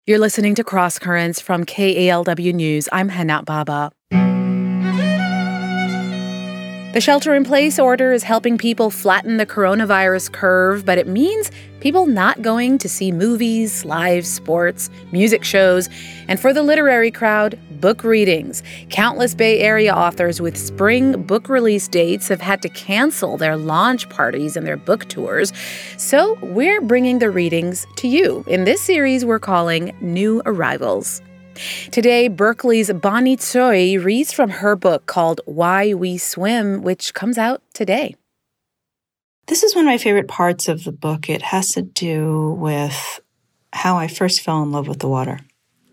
You're listening to Cross Currents from KALW News. I'm Hana Baba. The shelter-in-place order is helping people flatten the coronavirus curve, but it means people not going to see movies, live sports, music shows, and for the literary crowd, book readings. Countless Bay Area authors with spring book release dates have had to cancel their launch parties and their book tours. So we're bringing the readings to you. In this series, we're calling New Arrivals. Today, Berkeley's Bonnie Tsui reads from her book called Why We Swim, which comes out today. This is one of my favorite parts of the book. It has to do with how I first fell in love with the water.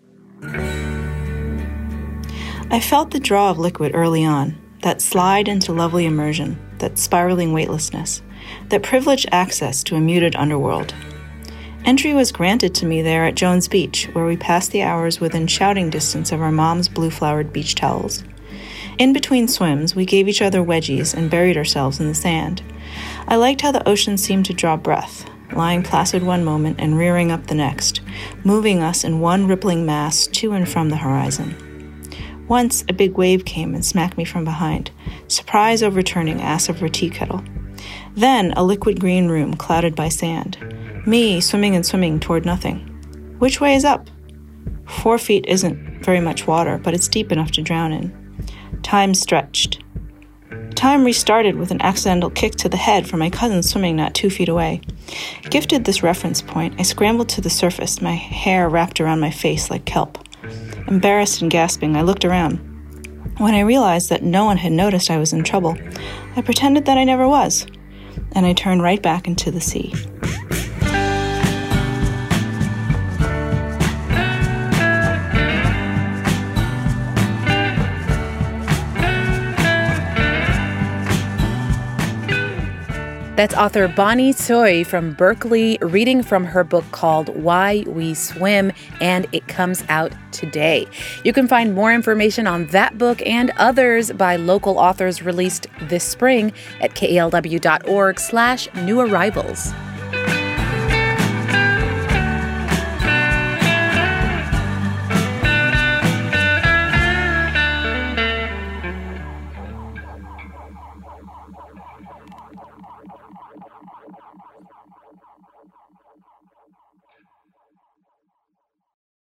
I felt the draw of liquid early on, that slide into lovely immersion, that spiraling weightlessness, that privileged access to a muted underworld. Entry was granted to me there at Jones Beach, where we passed the hours within shouting distance of our mom's blue-flowered beach towels. In between swims, we gave each other wedgies and buried ourselves in the sand. I liked how the ocean seemed to draw breath, lying placid one moment and rearing up the next, moving us in one rippling mass to and from the horizon. Once, a big wave came and smacked me from behind, surprise overturning ass over tea kettle. Then, a liquid green room clouded by sand. Me swimming and swimming toward nothing. Which way is up? 4 feet isn't very much water, but it's deep enough to drown in. Time stretched. Time restarted with an accidental kick to the head from my cousin swimming not 2 feet away. Gifted this reference point, I scrambled to the surface, my hair wrapped around my face like kelp. Embarrassed and gasping, I looked around. When I realized that no one had noticed I was in trouble, I pretended that I never was, and I turned right back into the sea. That's author Bonnie Tsui from Berkeley, reading from her book called Why We Swim, and it comes out today. You can find more information on that book and others by local authors released this spring at kalw.org/newarrivals.